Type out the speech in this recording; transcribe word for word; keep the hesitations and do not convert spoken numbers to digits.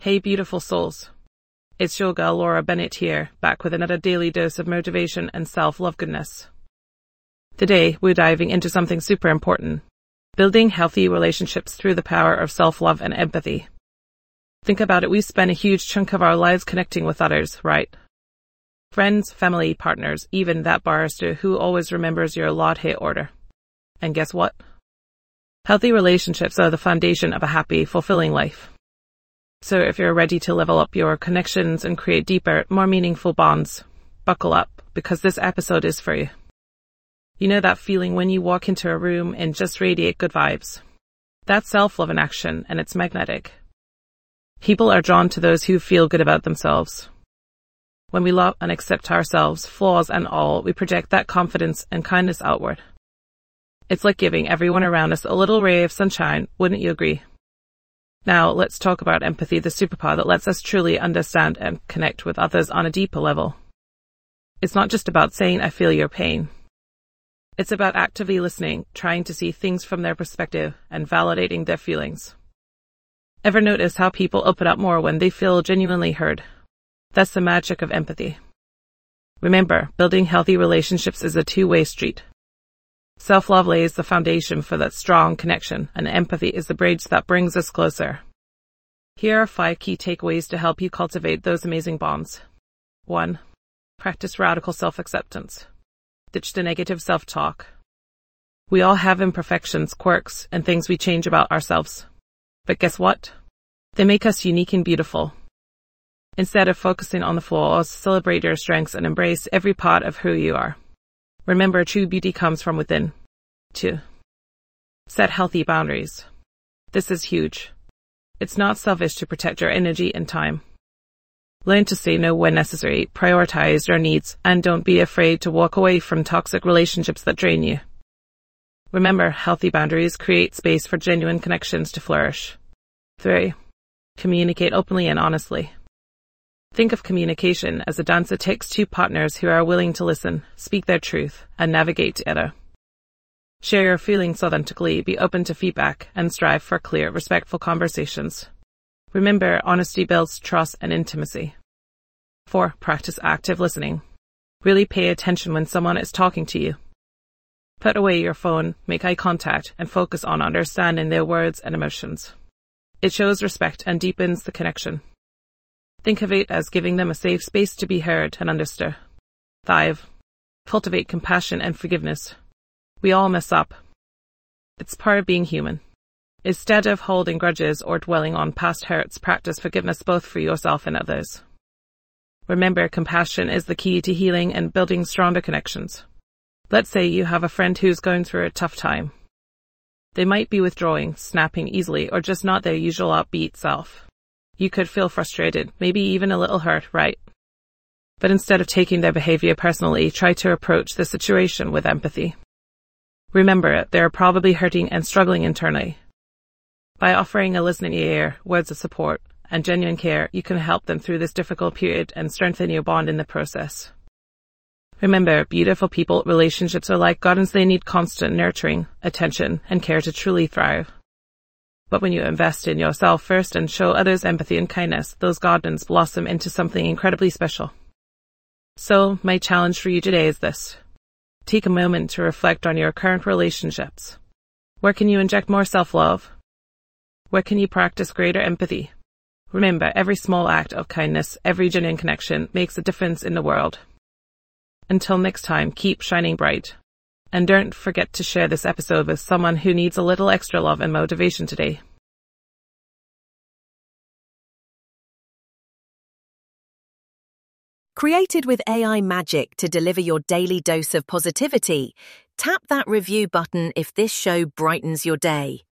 Hey beautiful souls. It's your girl Laura Bennett here, back with another daily dose of motivation and self-love goodness. Today, we're diving into something super important. Building healthy relationships through the power of self-love and empathy. Think about it, we spend a huge chunk of our lives connecting with others, right? Friends, family, partners, even that barrister who always remembers your latte order. And guess what? Healthy relationships are the foundation of a happy, fulfilling life. So if you're ready to level up your connections and create deeper, more meaningful bonds, buckle up, because this episode is for you. You know that feeling when you walk into a room and just radiate good vibes? That's self-love in action, and it's magnetic. People are drawn to those who feel good about themselves. When we love and accept ourselves, flaws and all, we project that confidence and kindness outward. It's like giving everyone around us a little ray of sunshine, wouldn't you agree? Now, let's talk about empathy, the superpower that lets us truly understand and connect with others on a deeper level. It's not just about saying, I feel your pain. It's about actively listening, trying to see things from their perspective, and validating their feelings. Ever notice how people open up more when they feel genuinely heard? That's the magic of empathy. Remember, building healthy relationships is a two-way street. Self-love lays the foundation for that strong connection, and empathy is the bridge that brings us closer. Here are five key takeaways to help you cultivate those amazing bonds. one. Practice radical self-acceptance. Ditch the negative self-talk. We all have imperfections, quirks, and things we change about ourselves. But guess what? They make us unique and beautiful. Instead of focusing on the flaws, celebrate your strengths and embrace every part of who you are. Remember, true beauty comes from within. two. Set healthy boundaries. This is huge. It's not selfish to protect your energy and time. Learn to say no when necessary, prioritize your needs, and don't be afraid to walk away from toxic relationships that drain you. Remember, healthy boundaries create space for genuine connections to flourish. three. Communicate openly and honestly. Think of communication as a dance that takes two partners who are willing to listen, speak their truth, and navigate together. Share your feelings authentically, be open to feedback, and strive for clear, respectful conversations. Remember, honesty builds trust and intimacy. four. Practice active listening. Really pay attention when someone is talking to you. Put away your phone, make eye contact, and focus on understanding their words and emotions. It shows respect and deepens the connection. Think of it as giving them a safe space to be heard and understood. five. Cultivate compassion and forgiveness. We all mess up. It's part of being human. Instead of holding grudges or dwelling on past hurts, practice forgiveness both for yourself and others. Remember, compassion is the key to healing and building stronger connections. Let's say you have a friend who's going through a tough time. They might be withdrawing, snapping easily, or just not their usual upbeat self. You could feel frustrated, maybe even a little hurt, right? But instead of taking their behavior personally, try to approach the situation with empathy. Remember, they're probably hurting and struggling internally. By offering a listening ear, words of support, and genuine care, you can help them through this difficult period and strengthen your bond in the process. Remember, beautiful people, relationships are like gardens. They need constant nurturing, attention, and care to truly thrive. But when you invest in yourself first and show others empathy and kindness, those gardens blossom into something incredibly special. So, my challenge for you today is this. Take a moment to reflect on your current relationships. Where can you inject more self-love? Where can you practice greater empathy? Remember, every small act of kindness, every genuine connection makes a difference in the world. Until next time, keep shining bright. And don't forget to share this episode with someone who needs a little extra love and motivation today. Created with A I magic to deliver your daily dose of positivity, tap that review button if this show brightens your day.